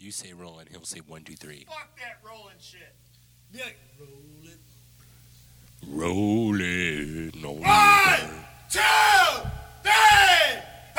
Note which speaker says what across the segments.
Speaker 1: You say roll and he'll say 1, 2, 3.
Speaker 2: Fuck that rolling shit. Be like, roll it.
Speaker 1: Rolling on
Speaker 2: 1, 2, 3,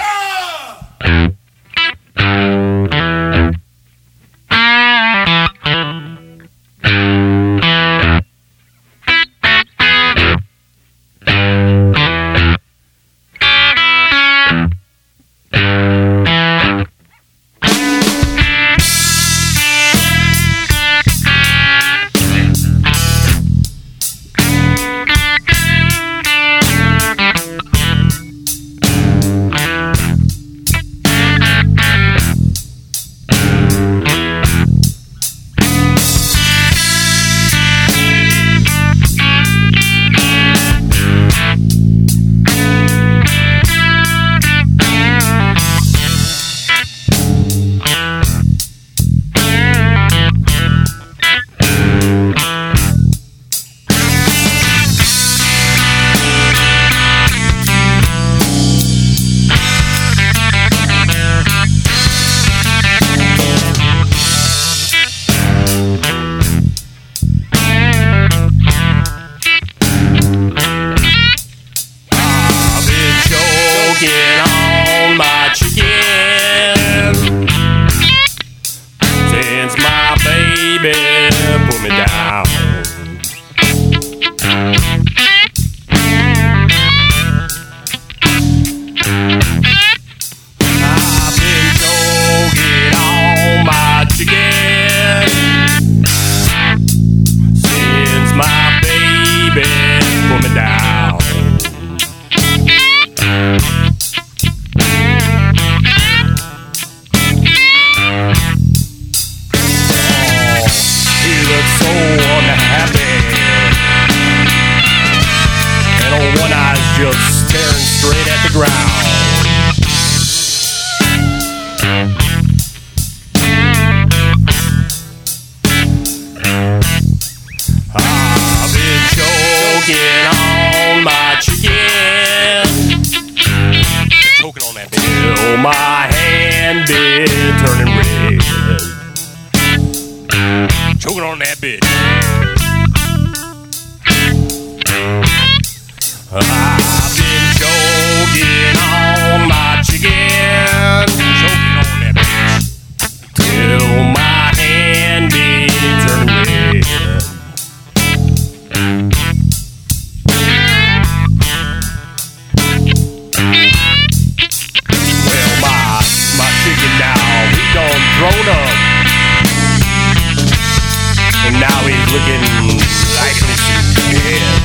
Speaker 1: just staring straight at the ground. I've been choking on my chicken, choking on that bitch till my hand been turning red, choking on that bitch. I've been choking on my chicken, choking on that bitch, till my hand been turning red. Well, my chicken now, he done grown up, and now he's looking like he's dead.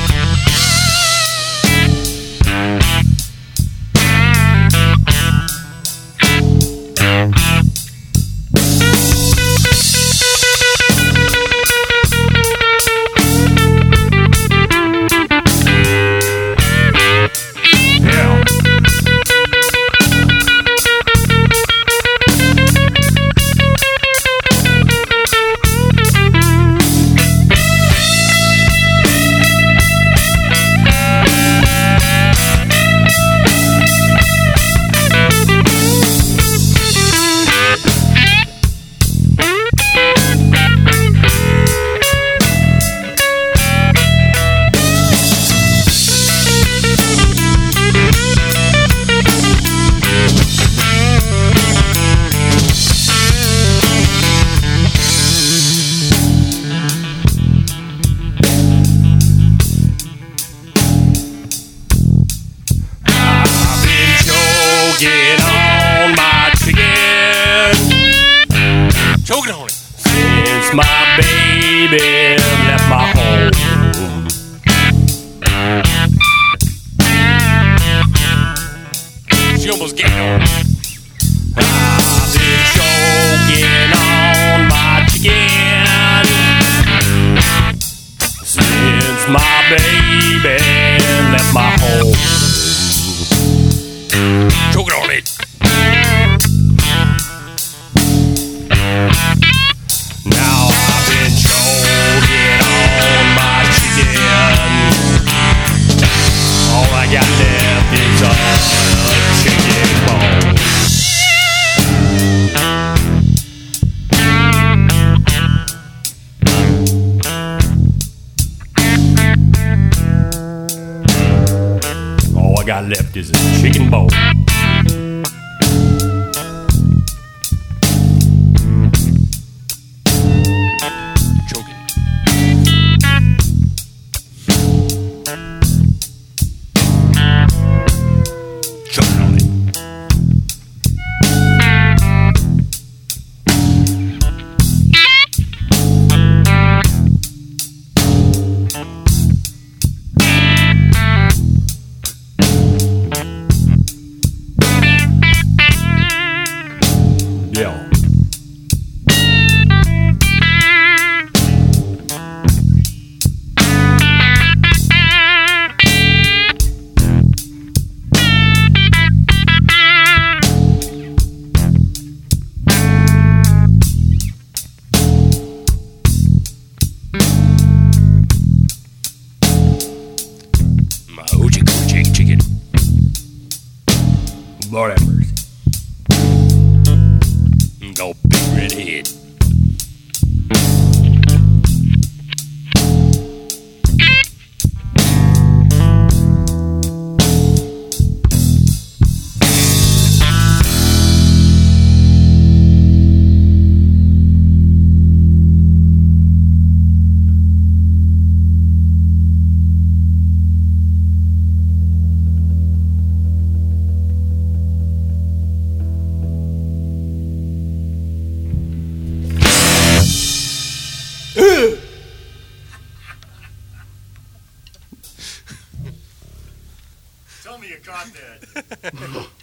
Speaker 1: Choking on it since my baby left my home. She almost gave on it. I've been choking on my chicken since my baby left my home. Choking on it. Now I've been choking on my chicken. All I got left is a chicken bone. guy left is a chicken bone. Choking. Choking on it. Yeah. My hoochie coochie chicken. Lord have mercy. No big red head.
Speaker 2: Tell me you caught that.